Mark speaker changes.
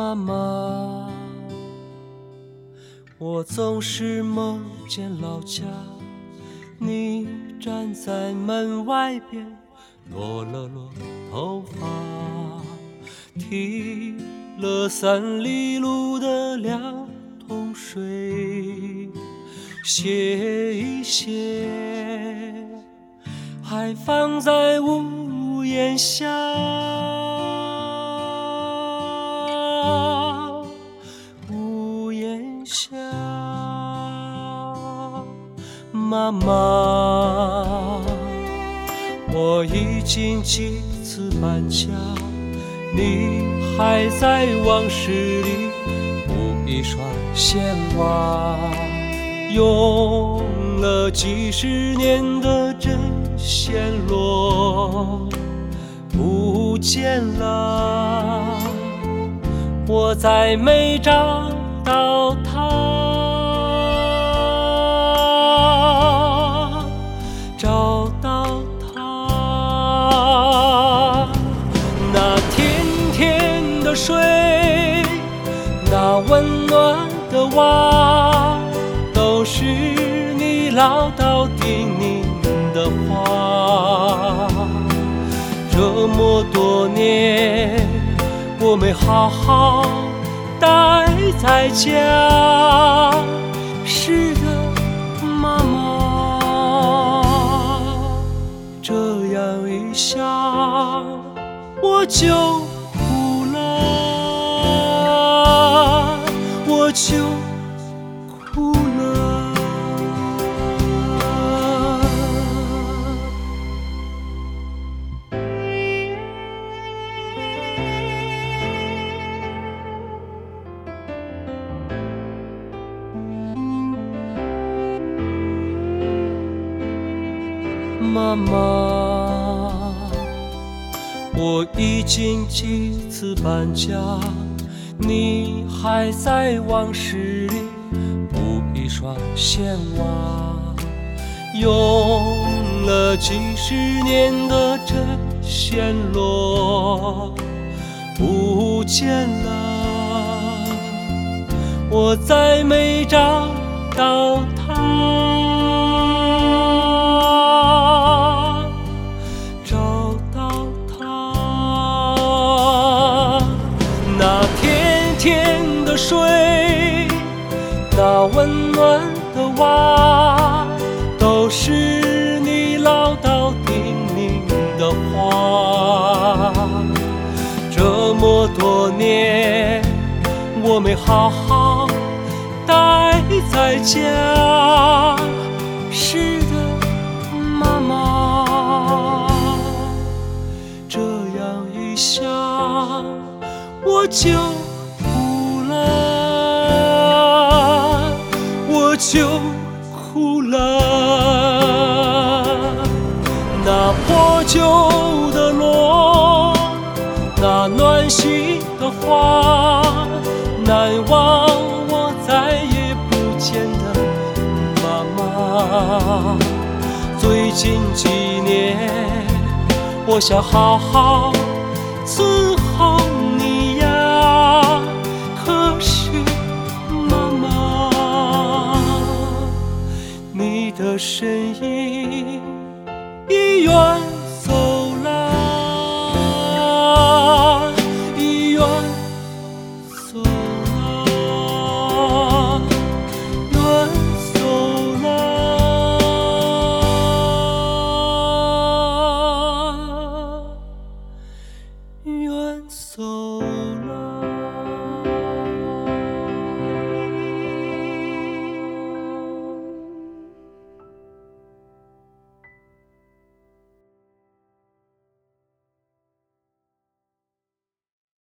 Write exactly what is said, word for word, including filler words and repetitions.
Speaker 1: 妈妈，我总是梦见老家，你站在门外边，落了落头发，提了三里路的两桶水，歇一歇，还放在屋檐下。屋檐下，妈妈，我已经几次搬家，你还在往事里铺一双线袜，用了几十年的针线落不见了，我再没找到它，找到它。那甜甜的水，那温暖的娃，都是你唠叨叮咛的话。这么多年我没好好待在家，是的，妈妈，这样一想我就哭了，我就哭了。妈妈，我已经几次搬家，你还在往事里补一双线袜，用了几十年的针线落不见了，我再没找到它。甜的水，那温暖的娃，都是你唠叨叮咛的话。这么多年我没好好待在家，是的，妈妈，这样一想我就我就哭了。那破旧的锣，那暖心的话，难忘我再也不见的妈妈。最近几年我想好好伺